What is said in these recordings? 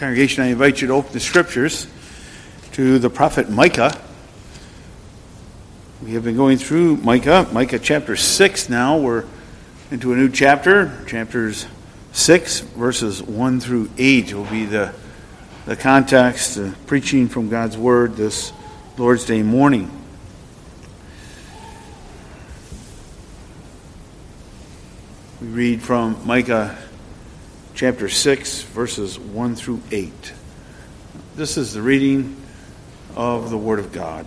Congregation, I invite you to open the scriptures to the prophet Micah. We have been going through Micah chapter 6 now. We're into a new chapter. Chapters 6, verses 1 through 8 will be the context, preaching from God's Word this Lord's Day morning. We read from Micah chapter 6, verses 1 through 8. This is the reading of the Word of God.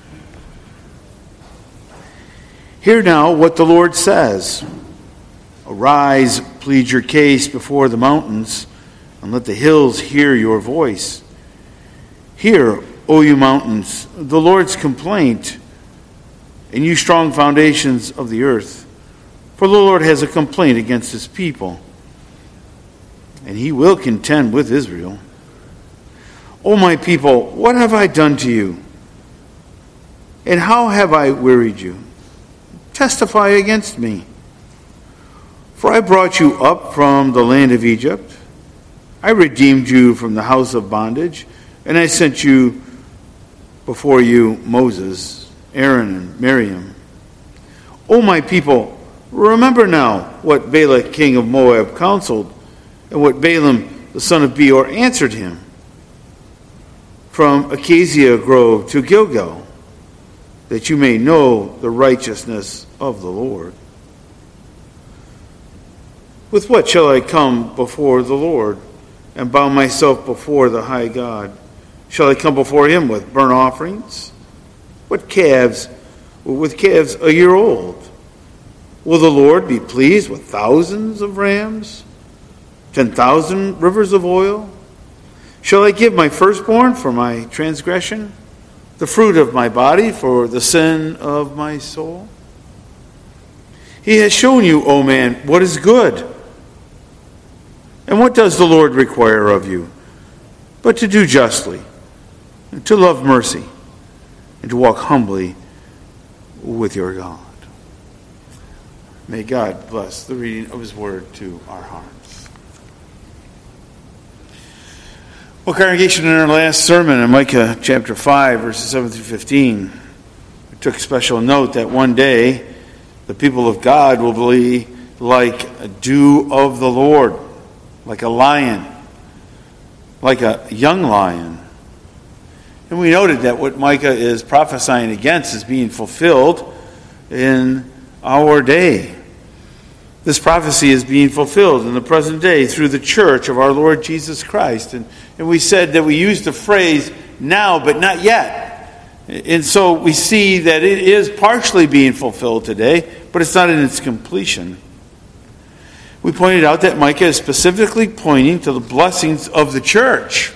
Hear now what the Lord says. Arise, plead your case before the mountains, and let the hills hear your voice. Hear, O you mountains, the Lord's complaint, and you strong foundations of the earth. For the Lord has a complaint against his people, and he will contend with Israel. O my people, what have I done to you? And how have I wearied you? Testify against me. For I brought you up from the land of Egypt. I redeemed you from the house of bondage, and I sent you before you Moses, Aaron, and Miriam. O my people, remember now what Balak king of Moab counseled, and what Balaam the son of Beor answered him. From Acacia Grove to Gilgal, that you may know the righteousness of the Lord. With what shall I come before the Lord, and bow myself before the high God? Shall I come before him with burnt offerings? With calves a year old? Will the Lord be pleased with thousands of rams? 10,000 rivers of oil? Shall I give my firstborn for my transgression, the fruit of my body for the sin of my soul? He has shown you, O man, what is good. And what does the Lord require of you? But to do justly, and to love mercy, and to walk humbly with your God. May God bless the reading of his word to our hearts. Well, congregation, in our last sermon in Micah chapter 5, verses 7 through 15, we took special note that one day the people of God will be like a dew of the Lord, like a lion, like a young lion. And we noted that what Micah is prophesying against is being fulfilled in our day. This prophecy is being fulfilled in the present day through the church of our Lord Jesus Christ. And we said that we used the phrase now but not yet. And so we see that it is partially being fulfilled today, but it's not in its completion. We pointed out that Micah is specifically pointing to the blessings of the church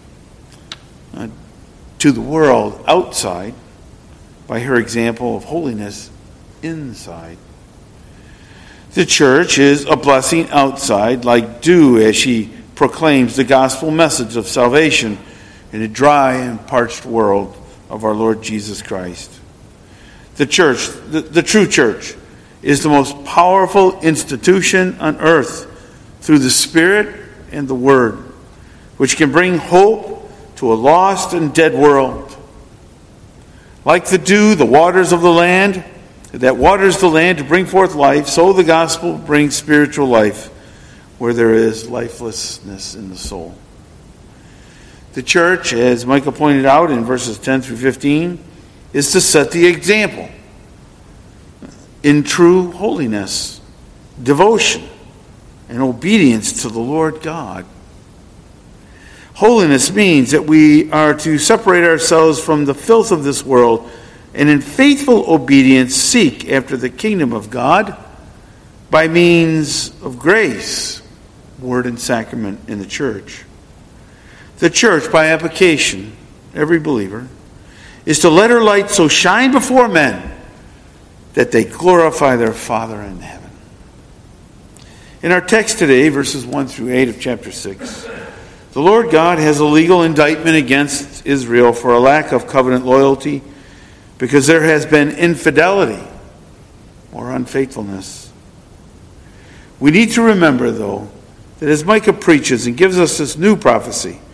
to the world outside by her example of holiness inside. The church is a blessing outside, like dew as she proclaims the gospel message of salvation in a dry and parched world of our Lord Jesus Christ. The church, the true church, is the most powerful institution on earth through the Spirit and the Word, which can bring hope to a lost and dead world. Like the dew, the waters of the land, that waters the land to bring forth life, so the gospel brings spiritual life where there is lifelessness in the soul. The church, as Micah pointed out in verses 10 through 15, is to set the example in true holiness, devotion, and obedience to the Lord God. Holiness means that we are to separate ourselves from the filth of this world and in faithful obedience seek after the kingdom of God by means of grace, word and sacrament in the church. The church, by application, every believer, is to let her light so shine before men that they glorify their Father in heaven. In our text today, verses 1 through 8 of chapter 6, the Lord God has a legal indictment against Israel for a lack of covenant loyalty because there has been infidelity or unfaithfulness. We need to remember, though, that as Micah preaches and gives us this new prophecy,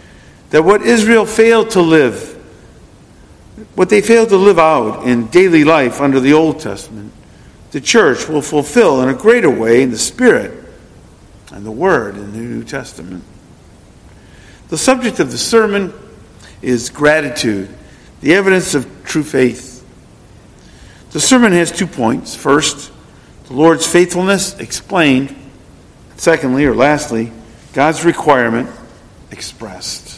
that what Israel failed to live, what they failed to live out in daily life under the Old Testament, the church will fulfill in a greater way in the Spirit and the Word in the New Testament. The subject of the sermon is gratitude, the evidence of true faith. The sermon has 2 points. First, the Lord's faithfulness explained. Secondly, or lastly, God's requirement expressed.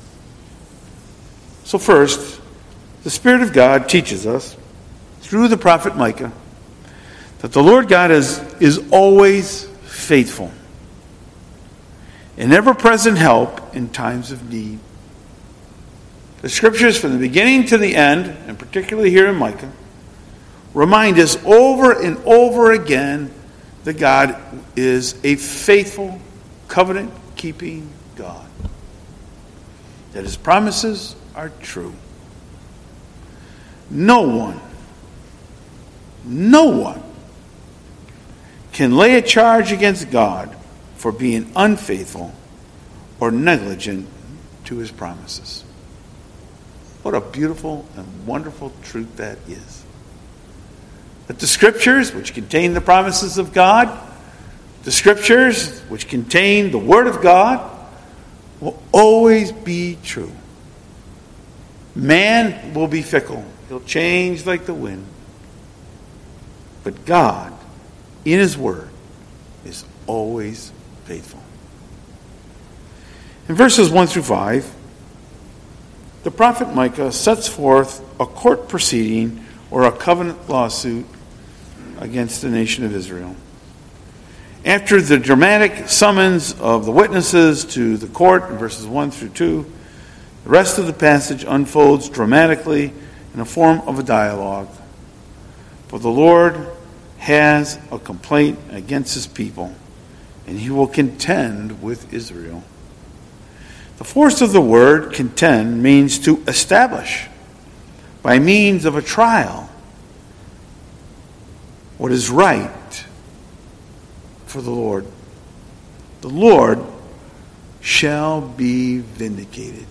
So first, the Spirit of God teaches us, through the prophet Micah, that the Lord God is always faithful, an ever-present help in times of need. The scriptures from the beginning to the end, and particularly here in Micah, remind us over and over again that God is a faithful, covenant-keeping God, that his promises are true. No one can lay a charge against God for being unfaithful or negligent to his promises. What a beautiful and wonderful truth that is. That the scriptures, which contain the promises of God, the scriptures, which contain the word of God, will always be true. Man will be fickle. He'll change like the wind. But God, in his word, is always faithful. In verses 1 through 5, the prophet Micah sets forth a court proceeding or a covenant lawsuit against the nation of Israel. After the dramatic summons of the witnesses to the court in verses 1 through 2, the rest of the passage unfolds dramatically in the form of a dialogue. For the Lord has a complaint against his people, and he will contend with Israel. The force of the word contend means to establish by means of a trial what is right for the Lord. The Lord shall be vindicated.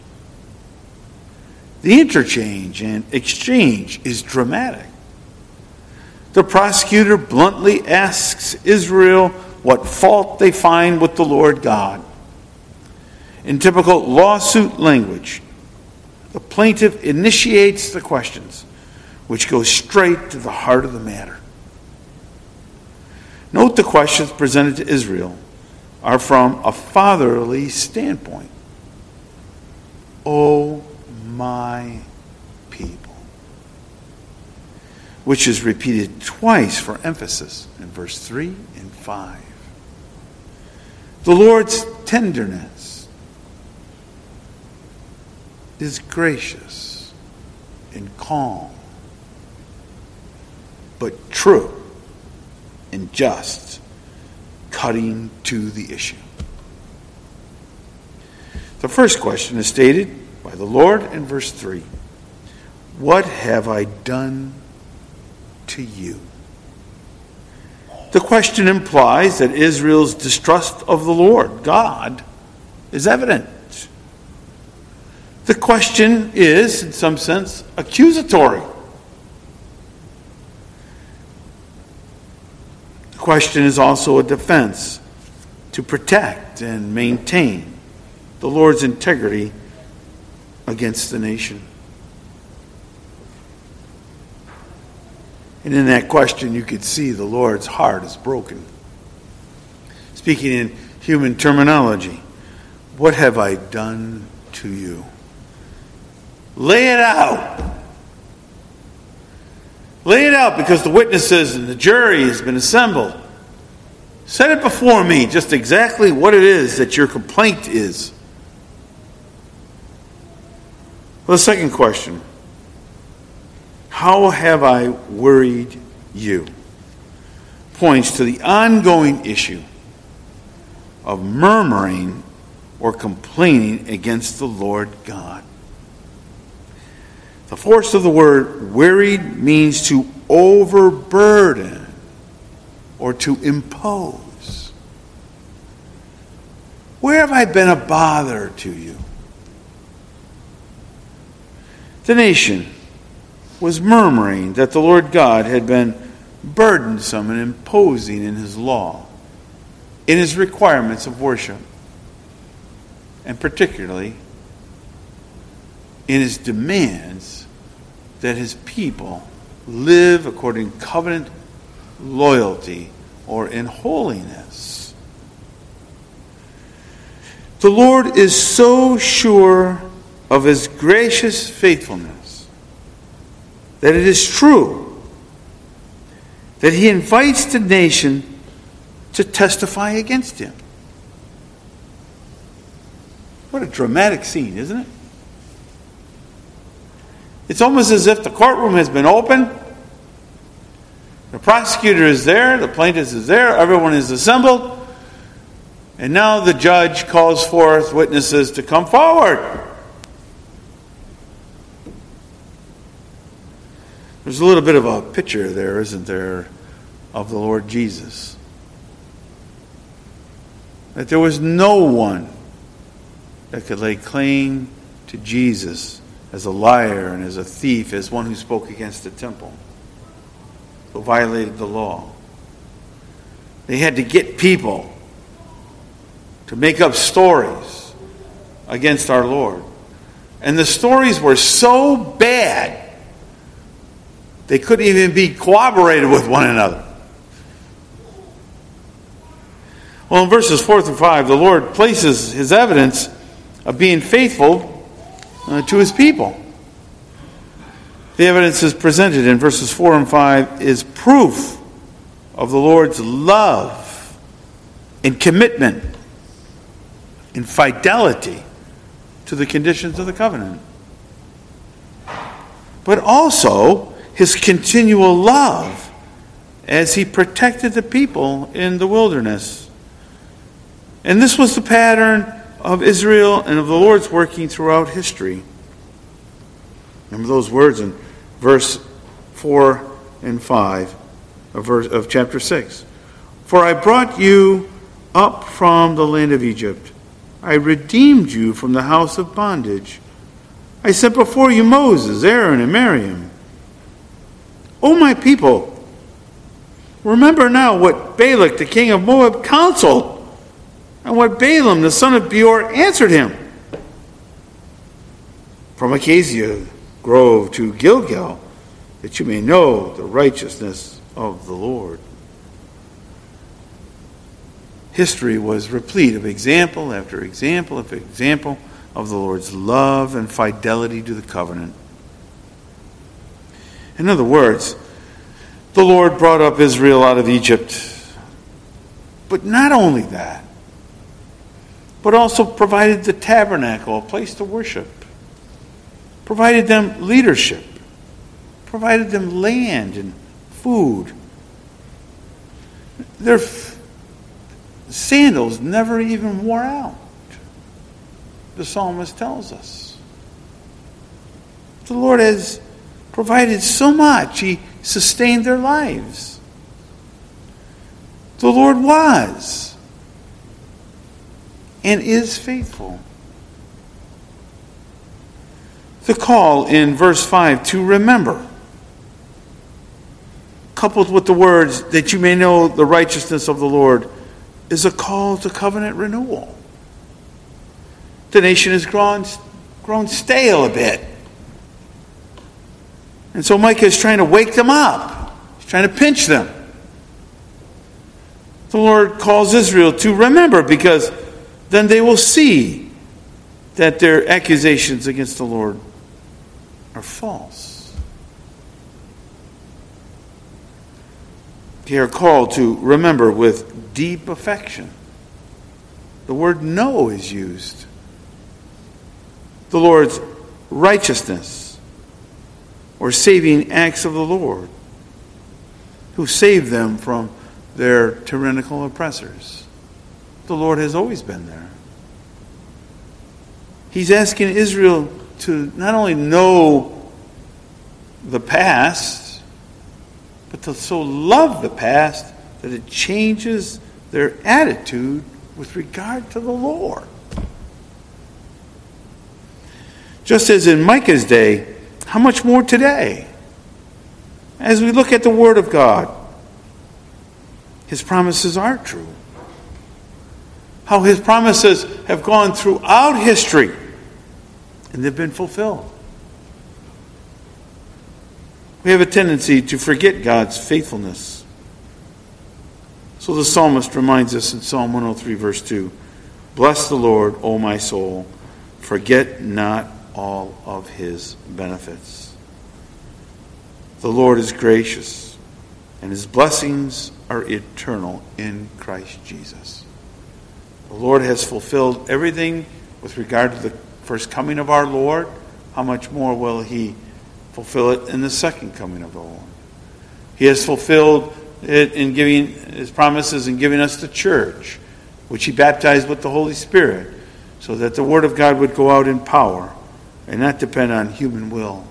The interchange and exchange is dramatic. The prosecutor bluntly asks Israel what fault they find with the Lord God. In typical lawsuit language, the plaintiff initiates the questions, which go straight to the heart of the matter. Note the questions presented to Israel are from a fatherly standpoint. O my people, which is repeated twice for emphasis in verse 3 and 5. The Lord's tenderness is gracious and calm, but true and just, cutting to the issue. The first question is stated by the Lord in verse 3. What have I done to you? The question implies that Israel's distrust of the Lord, God, is evident. The question is, in some sense, accusatory. The question is also a defense to protect and maintain the Lord's integrity against the nation. And in that question, you could see the Lord's heart is broken. Speaking in human terminology, what have I done to you? Lay it out. Lay it out, because the witnesses and the jury has been assembled. Set it before me just exactly what it is that your complaint is. Well, the second question, how have I worried you? Points to the ongoing issue of murmuring or complaining against the Lord God. The force of the word worried means to overburden or to impose. Where have I been a bother to you? The nation was murmuring that the Lord God had been burdensome and imposing in his law, in his requirements of worship, and particularly in his demands that his people live according to covenant loyalty or in holiness. The Lord is so sure of his gracious faithfulness that it is true that he invites the nation to testify against him. What a dramatic scene, isn't it? It's almost as if the courtroom has been opened. The prosecutor is there, the plaintiff is there, everyone is assembled, and now the judge calls forth witnesses to come forward. There's a little bit of a picture there, isn't there, of the Lord Jesus. That there was no one that could lay claim to Jesus as a liar and as a thief, as one who spoke against the temple, who violated the law. They had to get people to make up stories against our Lord. And the stories were so bad, they couldn't even be corroborated with one another. Well, in verses 4 through 5, the Lord places his evidence of being faithful to his people. The evidence is presented in verses 4 and 5 is proof of the Lord's love and commitment and fidelity to the conditions of the covenant. But also his continual love as he protected the people in the wilderness. And this was the pattern of Israel and of the Lord's working throughout history. Remember those words in verse 4 and 5 of chapter 6. For I brought you up from the land of Egypt. I redeemed you from the house of bondage. I sent before you Moses, Aaron, and Miriam. O my people, remember now what Balak, the king of Moab, counseled, and what Balaam, the son of Beor, answered him. From Acacia Grove to Gilgal, that you may know the righteousness of the Lord. History was replete of example after example after example of the Lord's love and fidelity to the covenant. In other words, the Lord brought up Israel out of Egypt. But not only that, but also provided the tabernacle, a place to worship. Provided them leadership. Provided them land and food. Their sandals never even wore out, the psalmist tells us. The Lord has provided so much. He sustained their lives. The Lord was and is faithful. The call in verse 5 to remember, coupled with the words that you may know the righteousness of the Lord, is a call to covenant renewal. The nation has grown stale a bit. And so Micah is trying to wake them up. He's trying to pinch them. The Lord calls Israel to remember, because then they will see that their accusations against the Lord are false. They are called to remember with deep affection. The word know is used. The Lord's righteousness or saving acts of the Lord, who saved them from their tyrannical oppressors. The Lord has always been there. He's asking Israel to not only know the past, but to so love the past that it changes their attitude with regard to the Lord. Just as in Micah's day, How much more today? As we look at the Word of God, His promises are true. How His promises have gone throughout history and they've been fulfilled. We have a tendency to forget God's faithfulness. So the psalmist reminds us in Psalm 103, verse 2, "Bless the Lord, O my soul, forget not all of His benefits." The Lord is gracious, and His blessings are eternal in Christ Jesus. The Lord has fulfilled everything with regard to the first coming of our Lord. How much more will He fulfill it in the second coming of the Lord? He has fulfilled it in giving His promises and giving us the church, which He baptized with the Holy Spirit, so that the Word of God would go out in power and not depend on human will.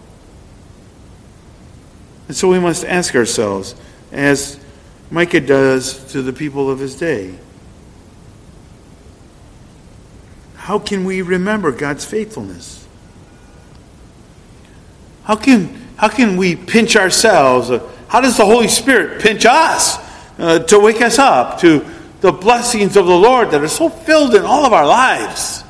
And so we must ask ourselves, as Micah does to the people of his day, how can we remember God's faithfulness? How can we pinch ourselves? How does the Holy Spirit pinch us to wake us up to the blessings of the Lord that are so filled in all of our lives?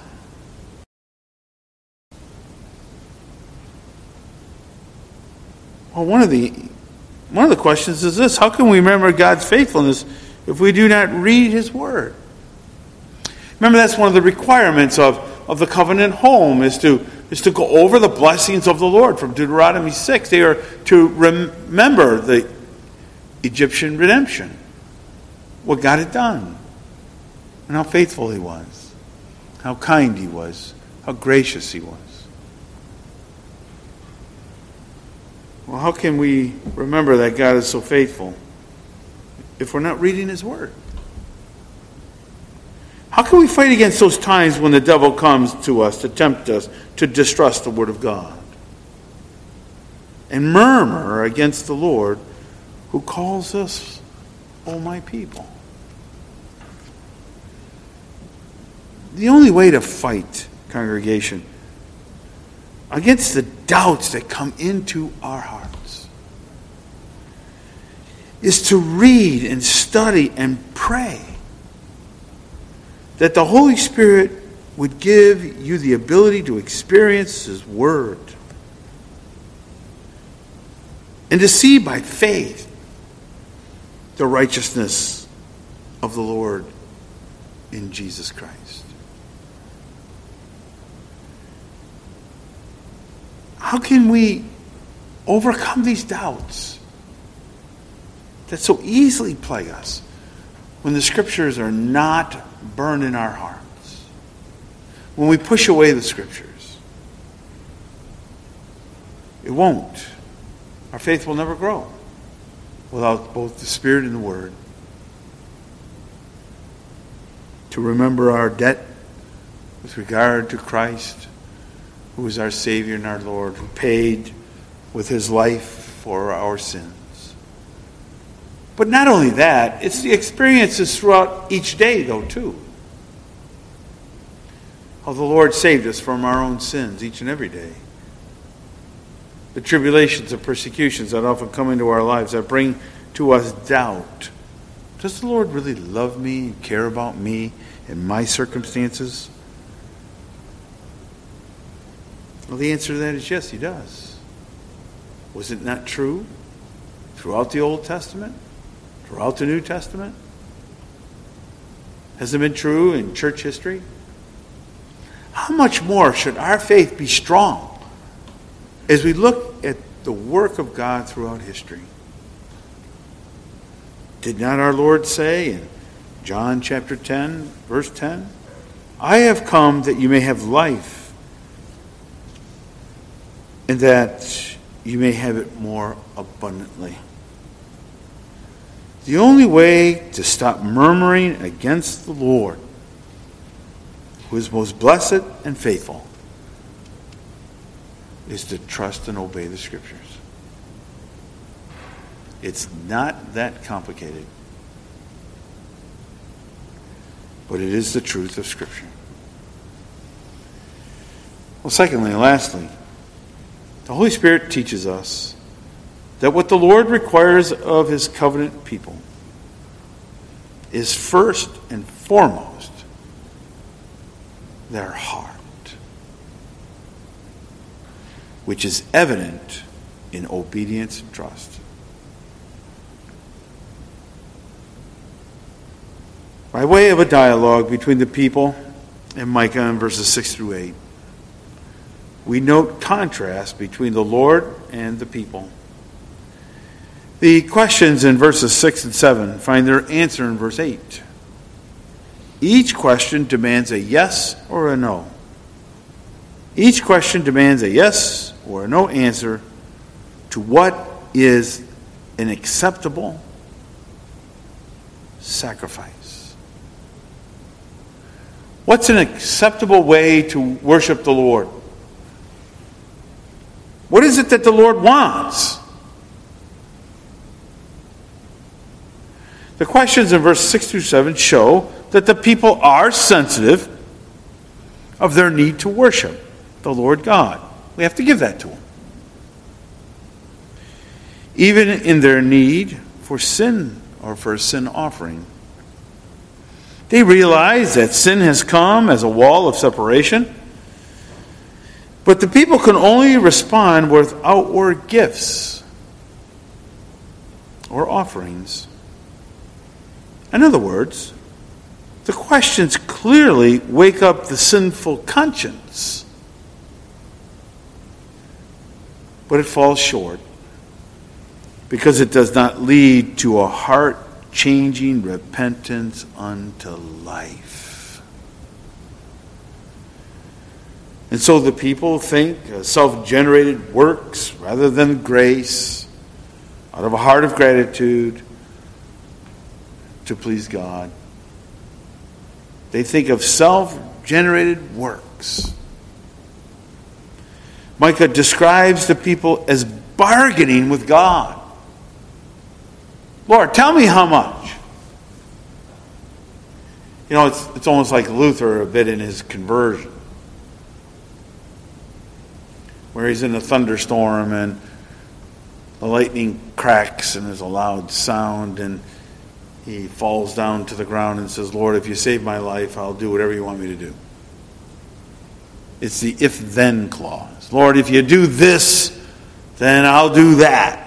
Well, one of the questions is this: how can we remember God's faithfulness if we do not read His Word? Remember, that's one of the requirements of the covenant home is to go over the blessings of the Lord from Deuteronomy 6. They are to remember the Egyptian redemption, what God had done, and how faithful He was, how kind He was, how gracious He was. Well, how can we remember that God is so faithful if we're not reading His Word? How can we fight against those times when the devil comes to us to tempt us to distrust the Word of God and murmur against the Lord who calls us, "O my people"? The only way to fight, congregation, against the doubts that come into our hearts is to read and study and pray that the Holy Spirit would give you the ability to experience His Word and to see by faith the righteousness of the Lord in Jesus Christ. How can we overcome these doubts that so easily plague us when the Scriptures are not burned in our hearts? When we push away the Scriptures, it won't. Our faith will never grow without both the Spirit and the Word. To remember our debt with regard to Christ, who is our Savior and our Lord, who paid with His life for our sins. But not only that, it's the experiences throughout each day, though, too. How the Lord saved us from our own sins each and every day. The tribulations and persecutions that often come into our lives that bring to us doubt. Does the Lord really love me and care about me and my circumstances? Well, the answer to that is yes, He does. Was it not true throughout the Old Testament? Throughout the New Testament? Has it been true in church history? How much more should our faith be strong as we look at the work of God throughout history? Did not our Lord say in John chapter 10, verse 10, "I have come that you may have life, and that you may have it more abundantly"? The only way to stop murmuring against the Lord, who is most blessed and faithful, is to trust and obey the Scriptures. It's not that complicated, but it is the truth of Scripture. Well, secondly and lastly, The Holy Spirit teaches us that what the Lord requires of his covenant people is first and foremost their heart, which is evident in obedience and trust. By way of a dialogue between the people and Micah in verses 6 through 8, we note contrast between the Lord and the people. The questions in verses 6 and 7 find their answer in verse 8. Each question demands a yes or a no. Each question demands a yes or a no answer to what is an acceptable sacrifice. What's an acceptable way to worship the Lord? What is it that the Lord wants? The questions in verse 6 through 7 show that the people are sensitive of their need to worship the Lord God. We have to give that to them. Even in their need for sin or for a sin offering. They realize that sin has come as a wall of separation. But the people can only respond with outward gifts or offerings. In other words, the questions clearly wake up the sinful conscience. But it falls short because it does not lead to a heart-changing repentance unto life. And so the people think self-generated works rather than grace, out of a heart of gratitude to please God. They think of self-generated works. Micah describes the people as bargaining with God. Lord, tell me how much. You know, it's almost like Luther a bit in his conversion, where he's in a thunderstorm and the lightning cracks and there's a loud sound and he falls down to the ground and says, Lord, if you save my life, I'll do whatever you want me to do. It's the if-then clause. Lord, if you do this, then I'll do that.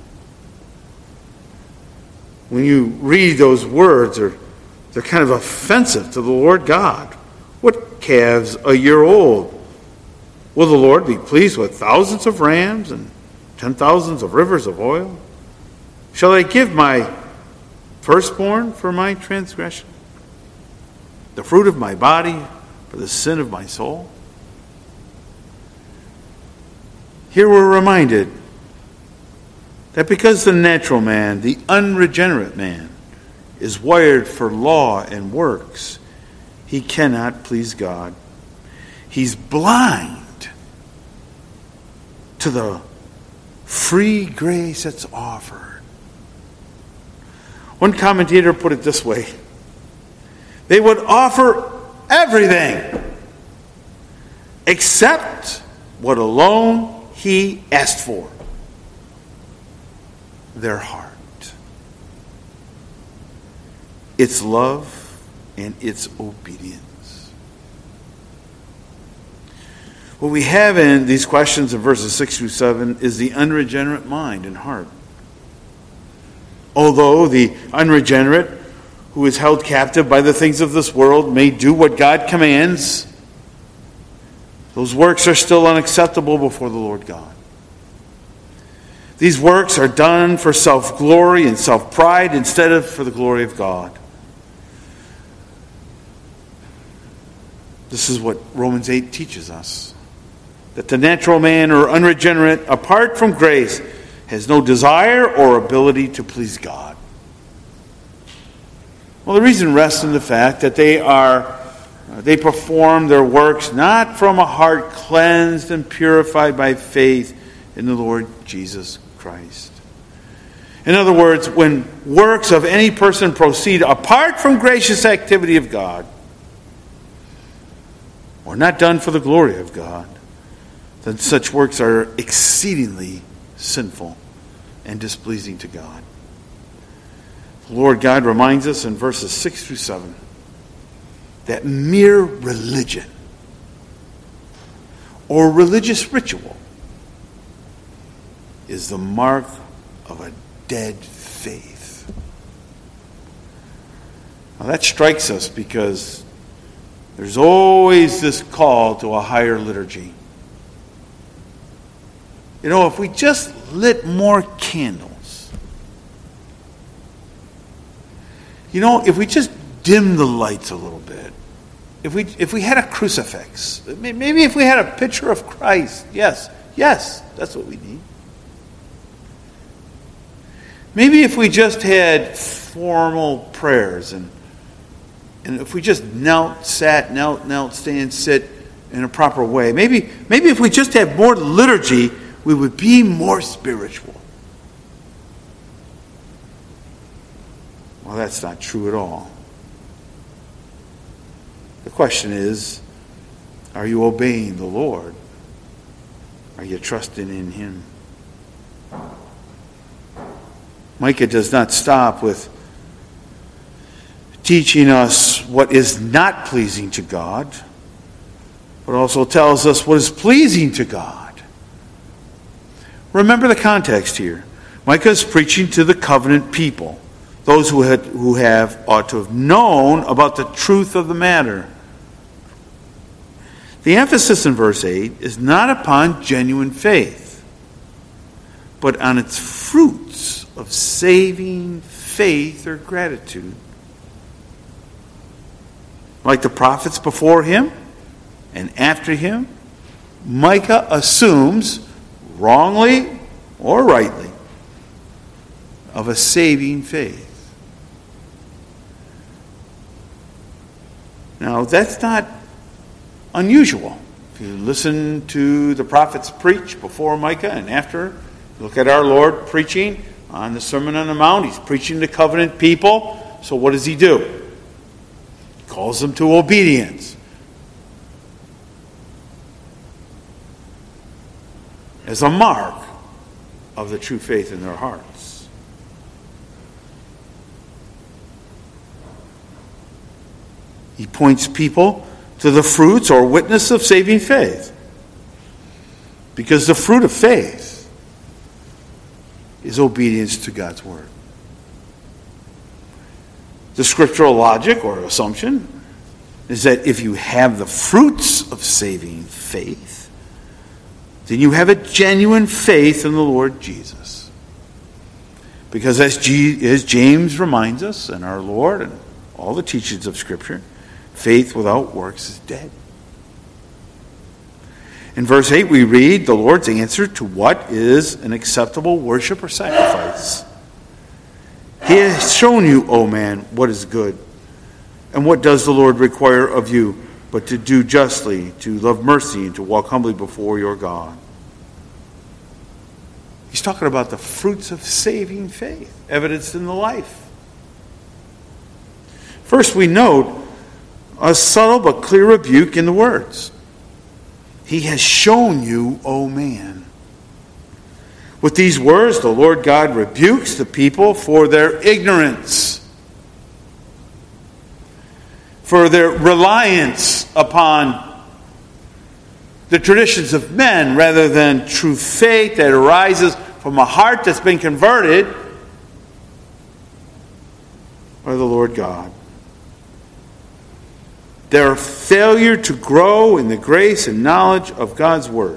When you read those words, they're kind of offensive to the Lord God. What calves a year old? Will the Lord be pleased with thousands of rams and 10,000s of rivers of oil? Shall I give my firstborn for my transgression, the fruit of my body for the sin of my soul? Here we're reminded that because the natural man, the unregenerate man, is wired for law and works, he cannot please God. He's blind to the free grace that's offered. One commentator put it this way: they would offer everything except what alone he asked for, their heart, its love and its obedience. What we have in these questions in verses 6 through 7 is the unregenerate mind and heart. Although the unregenerate, who is held captive by the things of this world, may do what God commands, those works are still unacceptable before the Lord God. These works are done for self-glory and self-pride instead of for the glory of God. This is what Romans 8 teaches us. That the natural man or unregenerate, apart from grace, has no desire or ability to please God. Well, the reason rests in the fact that they perform their works not from a heart cleansed and purified by faith in the Lord Jesus Christ. In other words, when works of any person proceed apart from gracious activity of God, or not done for the glory of God, then such works are exceedingly sinful and displeasing to God. The Lord God reminds us in verses 6 through 7 that mere religion or religious ritual is the mark of a dead faith. Now that strikes us because there's always this call to a higher liturgy. You know, if we just lit more candles, you know, if we just dim the lights a little bit, if we had a crucifix, maybe if we had a picture of Christ, yes, that's what we need. Maybe if we just had formal prayers and if we just knelt, stand, sit in a proper way. Maybe if we just had more liturgy, we would be more spiritual. Well, that's not true at all. The question is, are you obeying the Lord? Are you trusting in Him? Micah does not stop with teaching us what is not pleasing to God, but also tells us what is pleasing to God. Remember the context here. Micah is preaching to the covenant people, those who ought to have known about the truth of the matter. The emphasis in verse 8 is not upon genuine faith, but on its fruits of saving faith or gratitude. Like the prophets before him and after him, Micah assumes, wrongly or rightly, of a saving faith. Now, that's not unusual. If you listen to the prophets preach before Micah and after, look at our Lord preaching on the Sermon on the Mount. He's preaching to covenant people. So what does he do? He calls them to obedience. As a mark of the true faith in their hearts. He points people to the fruits or witness of saving faith. Because the fruit of faith is obedience to God's word. The scriptural logic or assumption is that if you have the fruits of saving faith, then you have a genuine faith in the Lord Jesus. Because as James reminds us, and our Lord and all the teachings of Scripture, faith without works is dead. In verse 8 we read the Lord's answer to what is an acceptable worship or sacrifice. He has shown you, O man, what is good. And what does the Lord require of you but to do justly, to love mercy, and to walk humbly before your God? He's talking about the fruits of saving faith, evidenced in the life. First, we note a subtle but clear rebuke in the words. He has shown you, O man. With these words, the Lord God rebukes the people for their ignorance, for their reliance upon the traditions of men rather than true faith that arises from a heart that's been converted by the Lord God. Their failure to grow in the grace and knowledge of God's word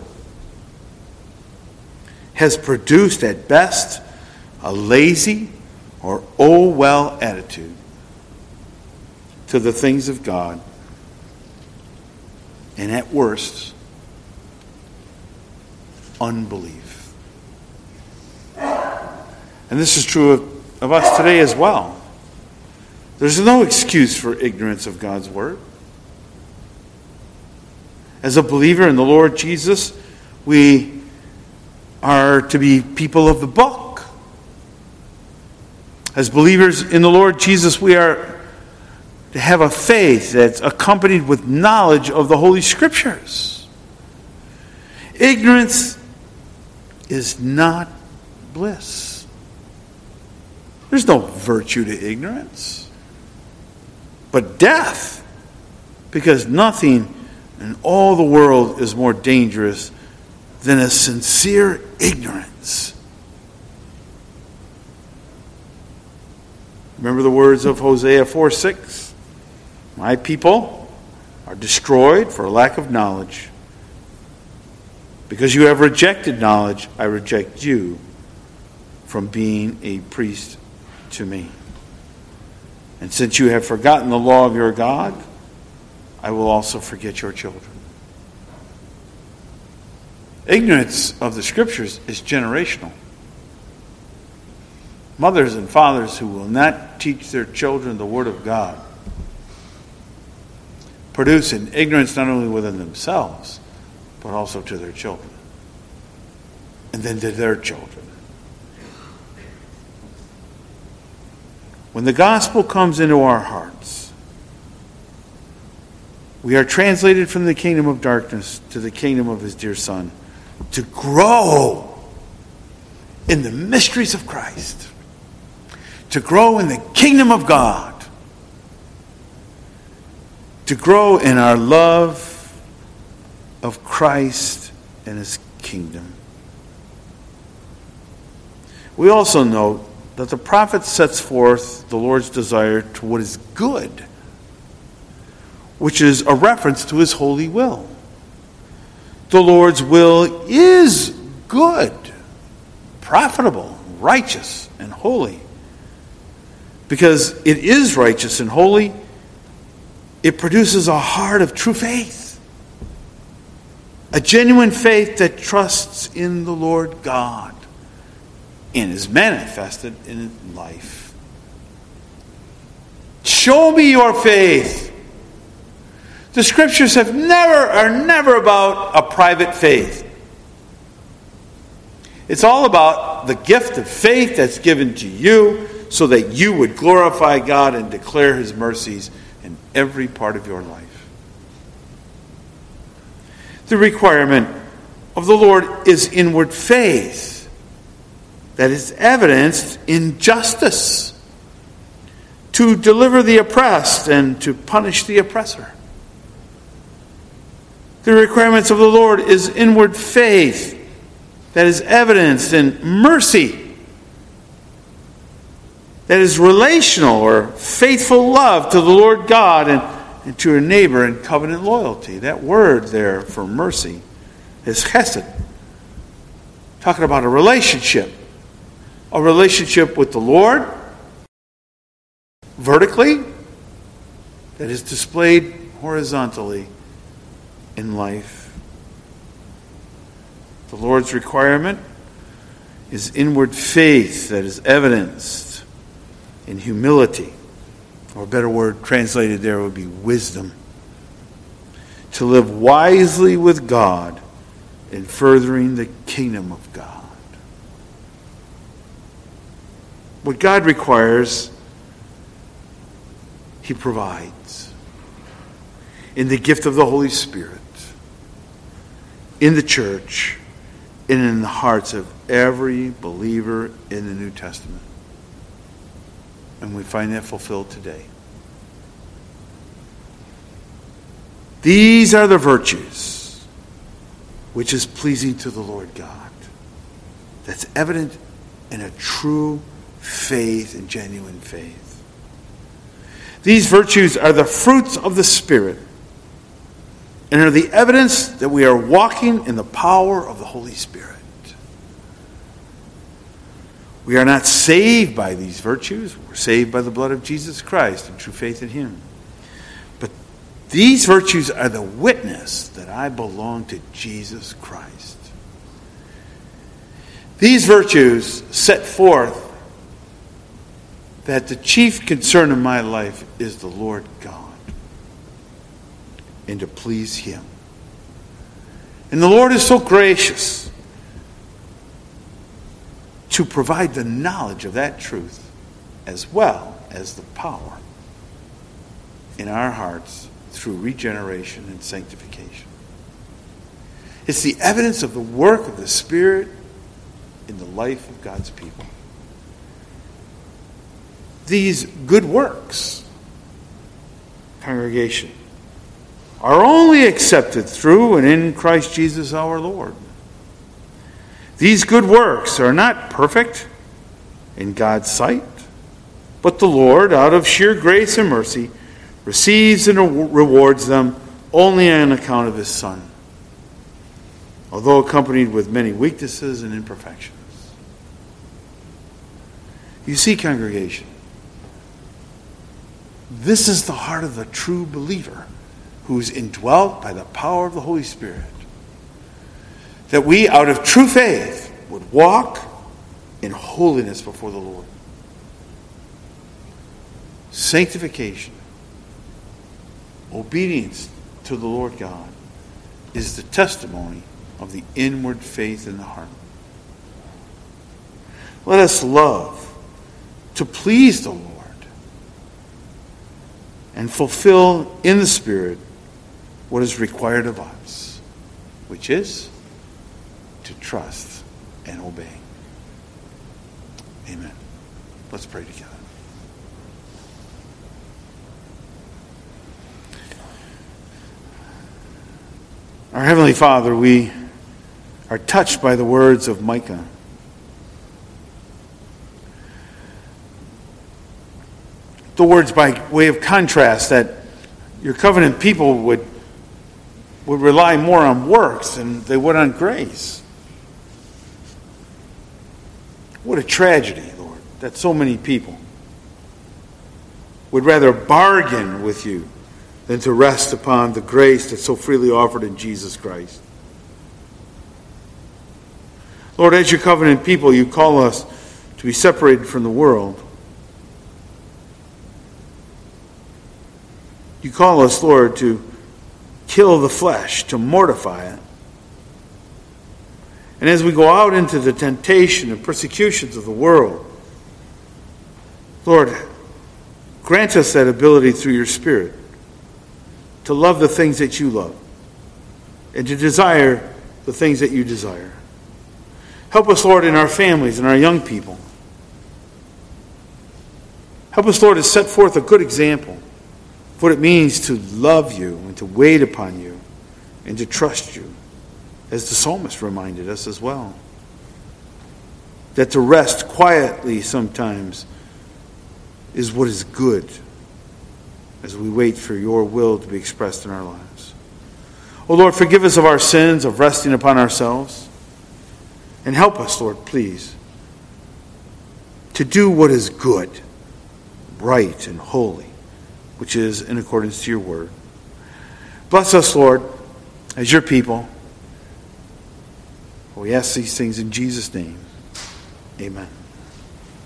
has produced at best a lazy or oh well attitude to the things of God, and at worst, unbelief. And this is true of us today as well. There's no excuse for ignorance of God's word. As a believer in the Lord Jesus, we are to be people of the book. As believers in the Lord Jesus, we are to have a faith that's accompanied with knowledge of the Holy Scriptures. Ignorance is not bliss. There's no virtue to ignorance, but death, because nothing in all the world is more dangerous than a sincere ignorance. Remember the words of Hosea 4:6? My people are destroyed for lack of knowledge. Because you have rejected knowledge, I reject you from being a priest to me. And since you have forgotten the law of your God, I will also forget your children. Ignorance of the Scriptures is generational. Mothers and fathers who will not teach their children the Word of God produce an ignorance not only within themselves, but also to their children, and then to their children. When the gospel comes into our hearts, we are translated from the kingdom of darkness to the kingdom of his dear Son, to grow in the mysteries of Christ, to grow in the kingdom of God, to grow in our love of Christ and his kingdom. We also note that the prophet sets forth the Lord's desire to what is good, which is a reference to his holy will. The Lord's will is good, profitable, righteous, and holy. Because it is righteous and holy, it produces a heart of true faith. A genuine faith that trusts in the Lord God and is manifested in life. Show me your faith. The Scriptures are never about a private faith. It's all about the gift of faith that's given to you so that you would glorify God and declare his mercies in every part of your life. The requirement of the Lord is inward faith that is evidenced in justice, to deliver the oppressed and to punish the oppressor. The requirements of the Lord is inward faith that is evidenced in mercy, that is relational or faithful love to the Lord God and to your neighbor in covenant loyalty. That word there for mercy is chesed. Talking about a relationship with the Lord, vertically, that is displayed horizontally in life. The Lord's requirement is inward faith that is evidenced in humility. Or a better word translated there would be wisdom. To live wisely with God in furthering the kingdom of God. What God requires, he provides. In the gift of the Holy Spirit, in the church, and in the hearts of every believer in the New Testament. And we find that fulfilled today. These are the virtues which is pleasing to the Lord God. That's evident in a true faith and genuine faith. These virtues are the fruits of the Spirit and are the evidence that we are walking in the power of the Holy Spirit. We are not saved by these virtues. We're saved by the blood of Jesus Christ and true faith in him. But these virtues are the witness that I belong to Jesus Christ. These virtues set forth that the chief concern of my life is the Lord God and to please him. And the Lord is so gracious to provide the knowledge of that truth as well as the power in our hearts through regeneration and sanctification. It's the evidence of the work of the Spirit in the life of God's people. These good works, congregation, are only accepted through and in Christ Jesus our Lord. These good works are not perfect in God's sight, but the Lord, out of sheer grace and mercy, receives and rewards them only on account of His Son, although accompanied with many weaknesses and imperfections. You see, congregation, this is the heart of the true believer who is indwelt by the power of the Holy Spirit. That we, out of true faith, would walk in holiness before the Lord. Sanctification, obedience to the Lord God, is the testimony of the inward faith in the heart. Let us love to please the Lord and fulfill in the Spirit what is required of us, which is to trust and obey. Amen. Let's pray together. Our Heavenly Father, we are touched by the words of Micah. The words by way of contrast that your covenant people would rely more on works than they would on grace. What a tragedy, Lord, that so many people would rather bargain with you than to rest upon the grace that's so freely offered in Jesus Christ. Lord, as your covenant people, you call us to be separated from the world. You call us, Lord, to kill the flesh, to mortify it. And as we go out into the temptation and persecutions of the world, Lord, grant us that ability through your Spirit to love the things that you love and to desire the things that you desire. Help us, Lord, in our families and our young people. Help us, Lord, to set forth a good example of what it means to love you and to wait upon you and to trust you, as the psalmist reminded us as well. That to rest quietly sometimes is what is good as we wait for your will to be expressed in our lives. Oh Lord, forgive us of our sins of resting upon ourselves. And help us, Lord, please, to do what is good, right, and holy, which is in accordance to your word. Bless us, Lord, as your people. We ask these things in Jesus' name. Amen.